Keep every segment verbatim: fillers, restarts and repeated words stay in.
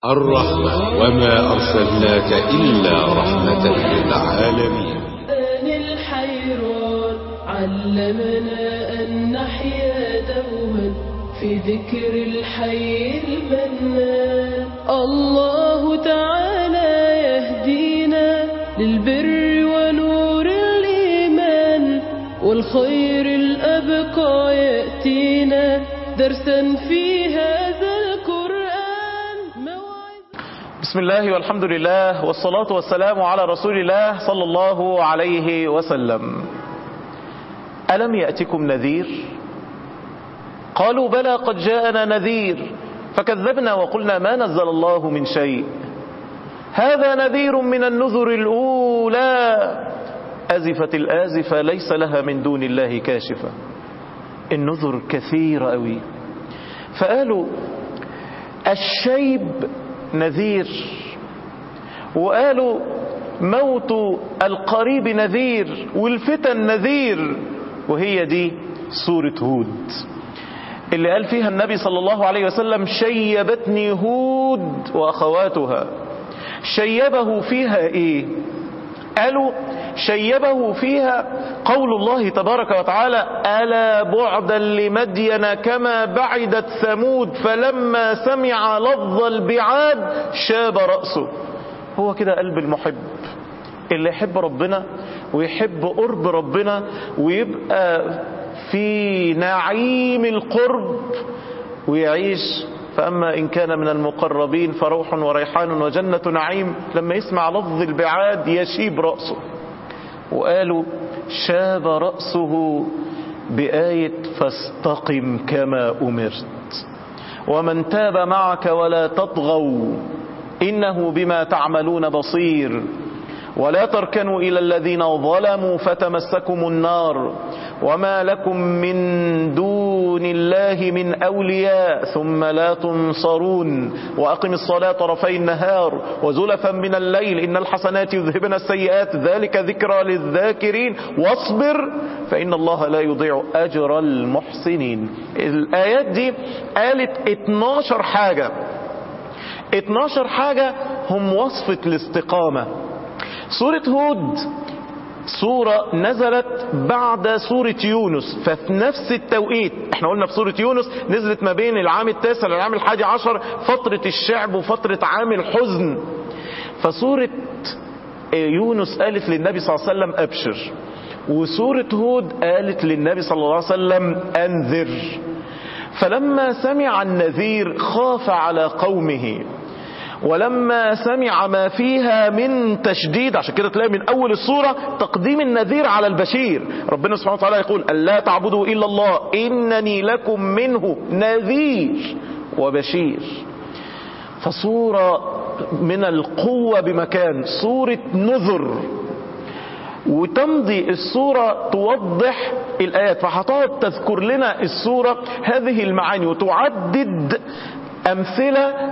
الرحمة وما أرسلناك إلا رحمة للعالمين. الحيران علمنا أن نحيا دوما في ذكر الحي المنان. الله تعالى يهدينا للبر ونور الإيمان، والخير الأبقى يأتينا درسا في هذا القرآن. بسم الله والحمد لله والصلاة والسلام على رسول الله صلى الله عليه وسلم. ألم يأتكم نذير؟ قالوا بلى قد جاءنا نذير فكذبنا وقلنا ما نزل الله من شيء، هذا نذير من النذر الأولى أزفت الآزفة ليس لها من دون الله كاشفة. النذر كثير أوي. فقالوا الشيب نذير، وقالوا موت القريب نذير، والفتن نذير. وهي دي سورة هود اللي قال فيها النبي صلى الله عليه وسلم شيبتني هود وأخواتها. شيبه فيها ايه؟ قالوا شيبه فيها قول الله تبارك وتعالى ألا بعدا لمدين كما بعدت ثمود فلما سمع لفظ البعاد شاب رأسه. هو كده قلب المحب اللي يحب ربنا ويحب قرب ربنا ويبقى في نعيم القرب ويعيش. فأما إن كان من المقربين فروح وريحان وجنة نعيم، لما يسمع لفظ البعاد يشيب رأسه. وقالوا شاب رأسه بآية فاستقم كما أمرت ومن تاب معك ولا تطغوا إنه بما تعملون بصير ولا تركنوا إلى الذين ظلموا فتمسكم النار وما لكم من دون الله من أولياء ثم لا تنصرون وأقم الصلاة طرفي النهار وزلفا من الليل إن الحسنات يذهبن السيئات ذلك ذكرى للذاكرين واصبر فإن الله لا يضيع أجر المحسنين. الآيات دي قالت اتناشر حاجة. اتناشر حاجة هم وصفة الاستقامة. سورة هود سورة نزلت بعد سورة يونس، ففي نفس التوقيت احنا قلنا في سورة يونس نزلت ما بين العام التاسع للعام الحادي عشر، فترة الشعب وفترة عام الحزن. فسورة يونس قالت للنبي صلى الله عليه وسلم أبشر، وسورة هود قالت للنبي صلى الله عليه وسلم أنذر. فلما سمع النذير خاف على قومه، ولما سمع ما فيها من تشديد، عشان كده تلاقي من أول السورة تقديم النذير على البشير. ربنا سبحانه وتعالى يقول ألا تعبدوا إلا الله إنني لكم منه نذير وبشير. فصورة من القوة بمكان، صورة نذر. وتمضي السورة توضح الآيات، فحطات تذكر لنا السورة هذه المعاني وتعدد أمثلة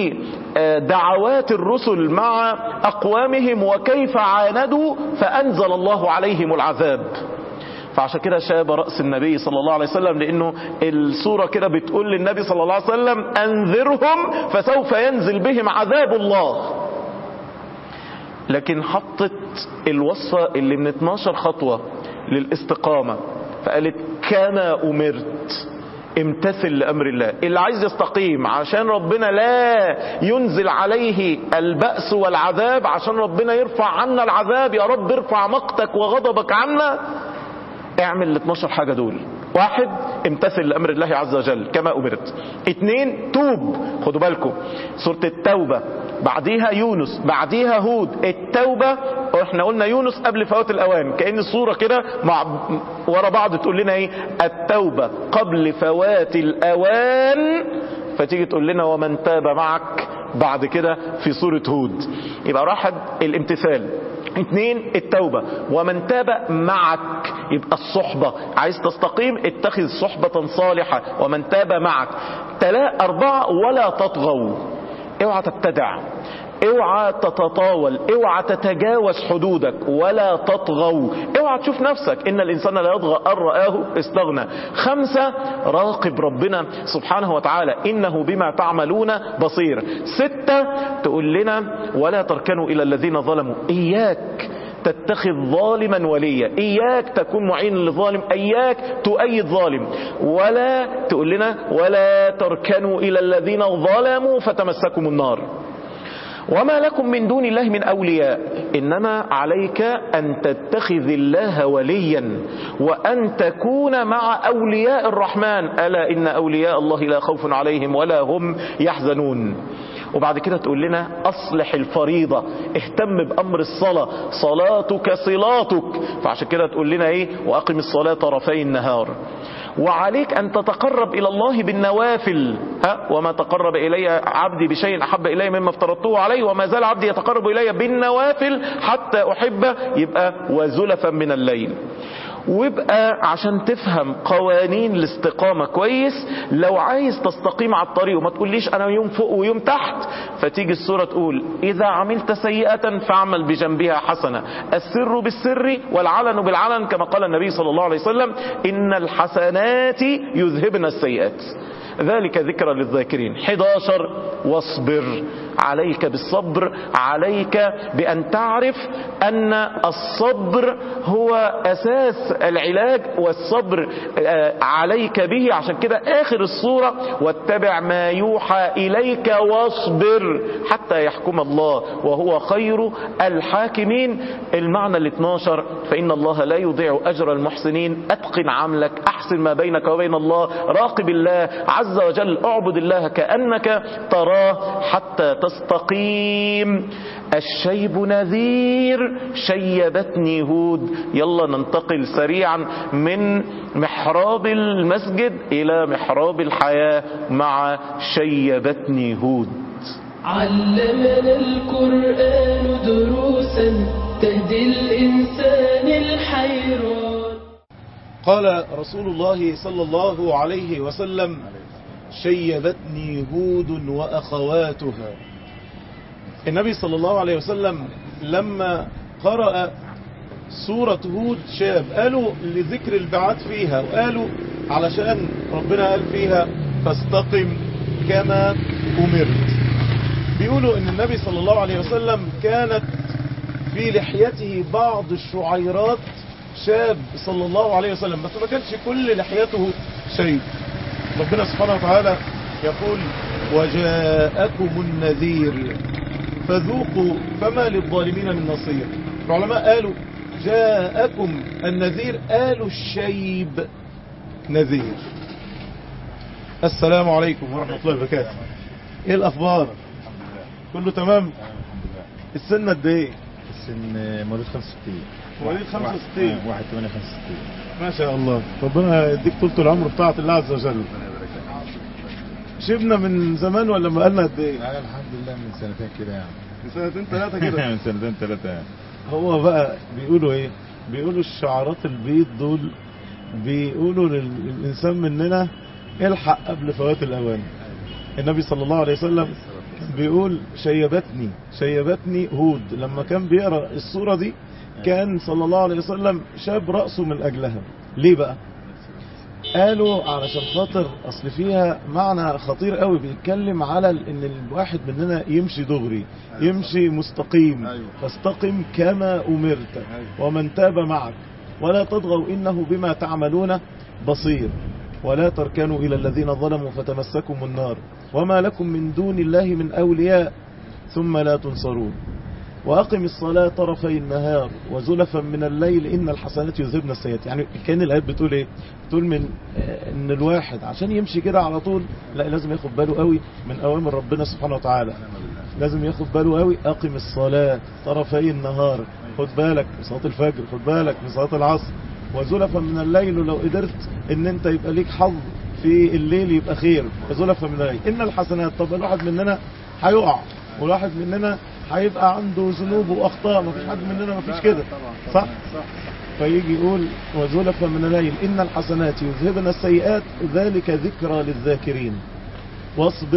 لدعوات الرسل مع أقوامهم وكيف عاندوا فأنزل الله عليهم العذاب. فعشان كده شاب رأس النبي صلى الله عليه وسلم، لأنه السورة كده بتقول للنبي صلى الله عليه وسلم أنذرهم فسوف ينزل بهم عذاب الله. لكن حطت الوصفة اللي من اتناشر خطوة للاستقامة، فقالت كما أمرت، امتثل لأمر الله. اللي عايز يستقيم عشان ربنا لا ينزل عليه البأس والعذاب، عشان ربنا يرفع عنا العذاب، يا رب ارفع مقتك وغضبك عنا، اعمل ال اتناشر حاجة دول. واحد، امتثل لأمر الله عز وجل كما أمرت. اتنين، توب. خدوا بالكم سورة التوبة بعديها يونس بعديها هود. التوبة احنا قلنا يونس قبل فوات الأوان، كأن الصورة كده مع ورا بعض تقول لنا ايه؟ التوبة قبل فوات الأوان، فتيجي تقول لنا ومن تاب معك بعد كده في سورة هود. يبقى واحد الامتثال، اثنين التوبة، ومن تاب معك يبقى الصحبة، عايز تستقيم اتخذ صحبة صالحة ومن تاب معك. تلا أربعة ولا تطغوا، اوعى تبتدع، اوعى تتطاول، اوعى تتجاوز حدودك، ولا تطغوا، اوعى تشوف نفسك. ان الانسان لا يطغى ان رآه استغنى. خمسة، راقب ربنا سبحانه وتعالى انه بما تعملون بصير. ستة، تقول لنا ولا تركنوا الى الذين ظلموا. اياك تتخذ ظالما وليا، اياك تكون معين للظالم، اياك تؤيد ظالم. ولا تقول لنا ولا تركنوا الى الذين ظلموا فتمسكم النار. وما لكم من دون الله من أولياء. إنما عليك أن تتخذ الله وليا وأن تكون مع أولياء الرحمن. ألا إن أولياء الله لا خوف عليهم ولا هم يحزنون. وبعد كده تقول لنا أصلح الفريضة، اهتم بأمر الصلاة، صلاتك صلاتك. فعشان كده تقول لنا إيه؟ وأقم الصلاة طرفي النهار. وعليك أن تتقرب إلى الله بالنوافل. ها؟ وما تقرب إلي عبدي بشيء أحب إلي مما افترضته عليه وما زال عبدي يتقرب إلي بالنوافل حتى أحبه. يبقى وزلفا من الليل. ويبقى عشان تفهم قوانين الاستقامة كويس، لو عايز تستقيم على الطريق وما تقوليش انا يوم فوق ويوم تحت، فتيجي السورة تقول اذا عملت سيئة فاعمل بجنبها حسنة، السر بالسر والعلن بالعلن، كما قال النبي صلى الله عليه وسلم ان الحسنات يذهبن السيئات، ذلك ذكرى للذاكرين. حداشر، واصبر. عليك بالصبر، عليك بأن تعرف أن الصبر هو أساس العلاج، والصبر عليك به. عشان كده آخر السورة واتبع ما يوحى إليك واصبر حتى يحكم الله وهو خير الحاكمين. المعنى الاثناشر، فإن الله لا يضيع أجر المحسنين. أتقن عملك، أحسن ما بينك وبين الله، راقب الله عز وجل، اعبد الله كأنك تراه حتى تستقيم. الشيب نذير، شيبتني هود. يلا ننتقل سريعا من محراب المسجد إلى محراب الحياة مع شيبتني هود. علمنا القرآن دروسا تهدي الإنسان الحيران. قال رسول الله صلى الله عليه وسلم شيبتني هود وأخواتها. النبي صلى الله عليه وسلم لما قرأ سورة هود شاب، قالوا لذكر البعث فيها، وقالوا علشان ربنا قال فيها فاستقم كما أمرت. بيقولوا ان النبي صلى الله عليه وسلم كانت في لحيته بعض الشعيرات شاب صلى الله عليه وسلم، بس ما كانش كل لحيته شيء. ربنا سبحانه وتعالى يقول وجاءكم النذير فذوقوا فما للظالمين من نصير. العلماء قالوا جاءكم النذير، قالوا الشيب نذير. السلام عليكم ورحمة الله وبركاته. ايه الاخبار؟ كله تمام؟ السن قد ايه؟ السن مواليد خمسة وستين. مواليد خمسة وستين. واحد ثمانية خمسة وستين. ما شاء الله، ربنا يديك طولة العمر بتاعة الله عز وجل. شبنا من زمان ولا بقالنا قد ايه؟ يعني الحمد لله من سنتين كده يعني. من سنتين ثلاثة كده؟ من سنتين ثلاثة يعني. هو بقى بيقولوا ايه؟ بيقولوا الشعرات البيض دول بيقولوا للإنسان مننا الحق قبل فوات الأوان. النبي صلى الله عليه وسلم بيقول شيبتني شيبتني هود. لما كان بيقرأ السورة دي كان صلى الله عليه وسلم شاب رأسه من أجلها. ليه بقى؟ قالوا علشان خاطر أصل فيها معنى خطير قوي، بيتكلم على ان الواحد مننا يمشي دغري، يمشي مستقيم. فاستقم كما أمرت ومن تاب معك ولا تطغوا إنه بما تعملون بصير ولا تركنوا إلى الذين ظلموا فتمسكم النار وما لكم من دون الله من أولياء ثم لا تنصرون وأقم الصلاة طرفي النهار وزلفا من الليل إن الحسنات يذهبن السيئات. يعني كان الآيات بتقول إيه؟ بتقول من إن الواحد عشان يمشي كده على طول لا، لازم ياخد باله قوي من أوامر ربنا سبحانه وتعالى، لازم ياخد باله قوي. أقم الصلاة طرفي النهار، خد بالك من صلاة الفجر، خد بالك من صلاة العصر، وزلفا من الليل. ولو قدرت إن أنت يبقى ليك حظ في الليل يبقى خير، وزلفا من الليل إن الحسنات. طب الواحد مننا هيقع، والواحد مننا هيبقى عنده ذنوب واخطاء، مفيش حد مننا مفيش كده، صح؟ فيجي يقول وزلفا من الليل ان الحسنات يذهبن السيئات ذلك ذكرى للذاكرين. واصبر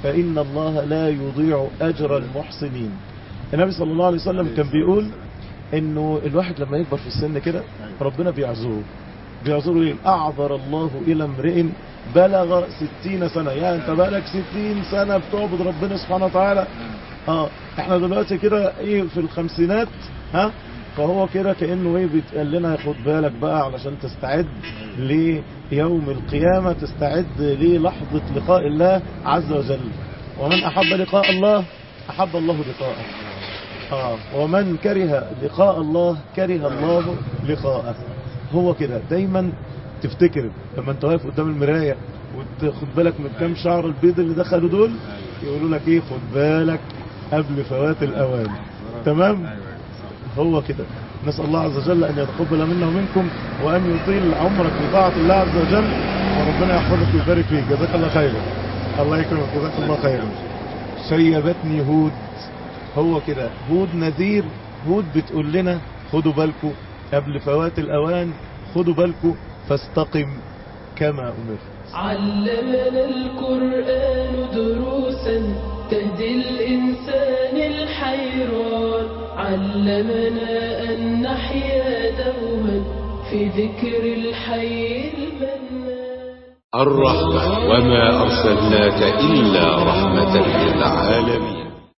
فإن الله لا يضيع أجر المحسنين. النبي صلى الله عليه وسلم كان بيقول انه الواحد لما يكبر في السن كده ربنا بيعذره بيعذره ايه؟ اعذر الله الى امرئ بلغ ستين سنة. يعني انت بقالك ستين سنة بتعبد ربنا سبحانه وتعالى. اه احنا دلوقتي كده ايه في الخمسينات، ها فهو كده كأنه ايه بيتقال لنا خد بالك بقى علشان تستعد ليوم القيامة، تستعد للحظة لقاء الله عز وجل. ومن احب لقاء الله احب الله لقاءه. آه ومن كره لقاء الله كره الله لقاءه. هو كده دايما تفتكر لما انت واقف قدام المراية وتاخد بالك من كام شعر البيض اللي دخلوا دول، يقولوا لك ايه؟ خد بالك قبل فوات الاوان. تمام؟ هو كده. نسأل الله عز وجل ان يتقبل منا ومنكم وان يطيل عمرك بطاعة الله عز وجل، وربنا يحفظك ويبارك فيك. جزاك الله خيرا. الله يكرمك. جزاك الله خيرا. شيبتني هود. هو كده هود نذير. هود بتقول لنا خدوا بالكم قبل فوات الأوان، خدوا بالكم فاستقم كما أمرت. علمنا القرآن دروسا تهدي الإنسان الحيران، علمنا أن نحيا دوما في ذكر الحي المنان. الرحمة وما أرسلناك إلا رحمة للعالمين.